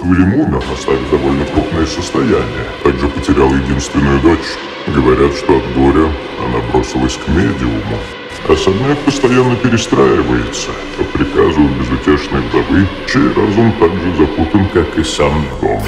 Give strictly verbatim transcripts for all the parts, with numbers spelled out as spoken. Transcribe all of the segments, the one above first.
в лимунах, оставив довольно крупное состояние. Также потерял единственную дочь. Говорят, что от горя она бросилась к медиуму. Особняк постоянно перестраивается по приказу безутешной вдовы, чей разум так же запутан, как и сам дом.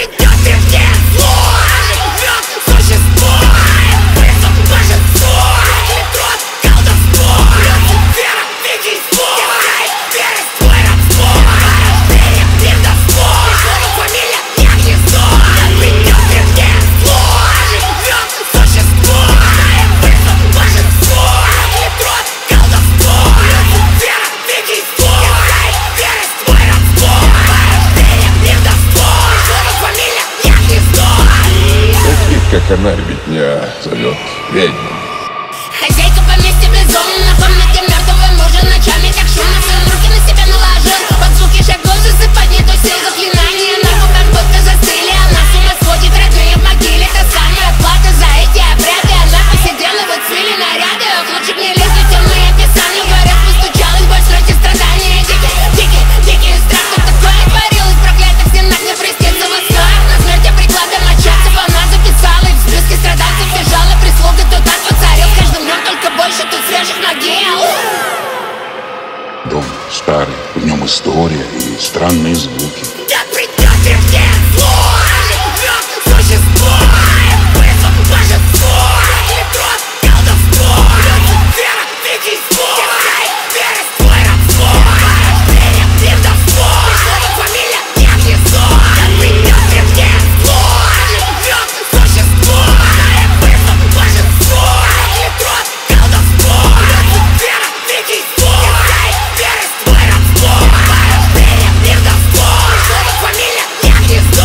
Как она, ребятня, зовет ведьму. Хозяйка поместья безумна, в комнате мертвого мужа ночами так шумно, свои руки на себя наложил. Под звуки шагов засыпать не то сил, заклинания наху как будто застыли. Она с ума сходит, родные в могиле, та самая плата за эти обряды. Она посидела, выцвели наряды, ох, лучше б не лезли темные описания. Говорят, постучалась, боль, стройте страдания. Дикий, дикий, дикий страх, кто такое творил, из проклятых стенах не простится восстав. На смерть прикладом мочаться, она записала. В списке страдальцев бежала прислуга, тут так воцарил. Каждым днем только больше тут свежих могил. Дом старый, в нем история и странные звуки. Да придет тебе зло, живет существо, вызов божество, проклят колдовство, вера, ведьмство, верость, твой рабство, рождение, плевдовство, пришло фамилия, не гнездо. Да придет тебе зло, живет существо, вызов божество, проклят колдовство, вера, ведьмство, верость, твой рабство, рождение, плевдовство, пришло фамилия, не гнездо.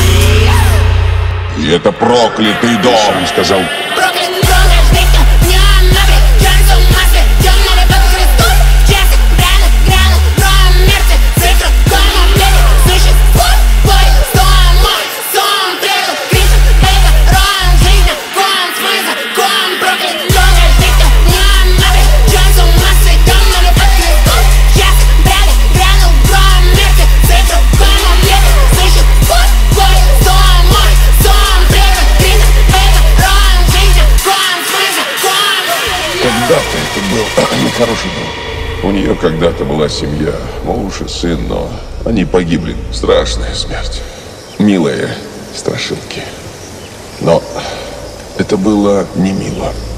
И это проклятый дом, сказал. Проклят дом, рождение, днем набрет, Джонсон в масле, темная любовь к Христу. Часы, рано, гряну, гром, мерцы, цифру, кому летит, существует, бой, стом, мой, сон, придут, кричат, это ром, жизнь, ком, смысл, ком, проклят дом, рождение, днем набрет, Джонсон в масле, темная любовь к Христу. Часы, рано, гряну, гром, мерцы, цифру, кому летит, существует, бой, стом, мой, сон, придут, кричат, это ром, жизнь, ком, смысл, ком. Когда-то это был хороший дом. У нее когда-то была семья, муж и сын, но они погибли. Страшная смерть. Милые страшилки. Но это было не мило.